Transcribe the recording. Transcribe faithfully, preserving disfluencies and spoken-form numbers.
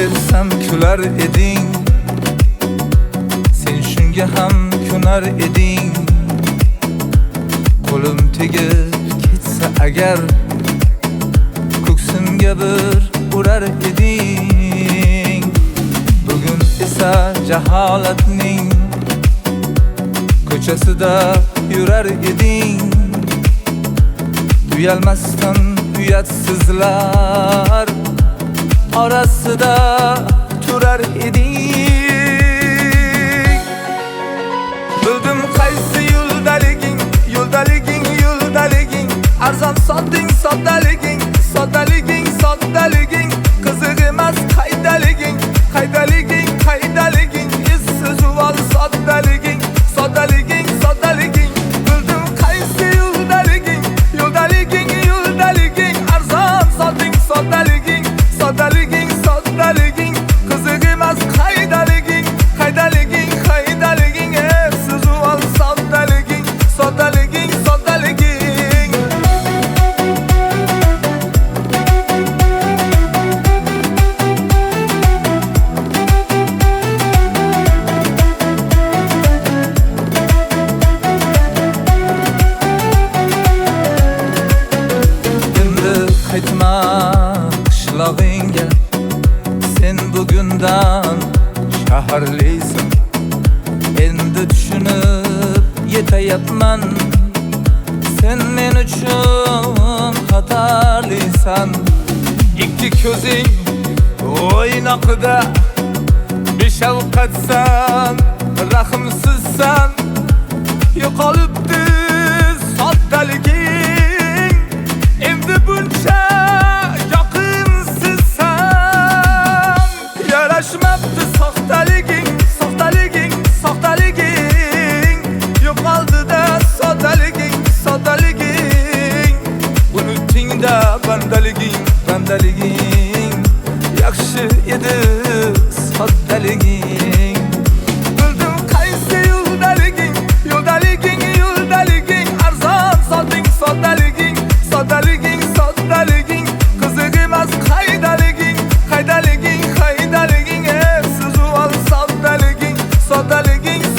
bersam kular eding, sen shunga ham ko'nar eding. Qo'lim tegib ketsa agar, ko'ksimga bir urar eding. Bugun esa jaholatning ko'chasida yurar eding. Uyalmasdan uyatsizlar orasida turar eding. Bildim qaysi yo'ldaliging, yo'ldaliging, yo'ldaliging. Arzon sotding soddaliging, soddaliging, soddaliging. Qiziq emas qaydaliging, qaydaliging, qaydaliging. Essiz uvol soddaliging, soddaliging, soddaliging. Bildim qaysi yo'ldaliging, yo'ldaliging, yo'ldaliging. Arzon sotding soddaliging, soddaliging, soddaliging. Qiziq emas qaydaliging, qaydaliging, qaydaliging. Essiz uvol soddaliging, soddaliging, soddaliging. Qaytma qishlog'ingga, sen bugundan shaharlisan. Endi tushunib yetayapman, sen men uchun xatarlisan. Ikki ko'zing o'ynoqida beshafqatsan, rahmsizsan. Yo'qolibdi soddaliging, endi buncha yoqinsizsan. Yarashmabdi soxtaliging, soxtaliging, soxtaliging. Yo'qoldi-da soddaliging, soddaliging. Unutding-da bandaliging, bandaliging. Yaxshi edi soddaliging. Bildim qaysi yo'ldaliging, yo'ldaliging, yo'ldaliging. Arzon sotding soddaliging, soddaliging, soddaliging. Qiziq emas qaydaliging, qaydaliging, qaydaliging. Essiz uvol soddaliging, soddaliging,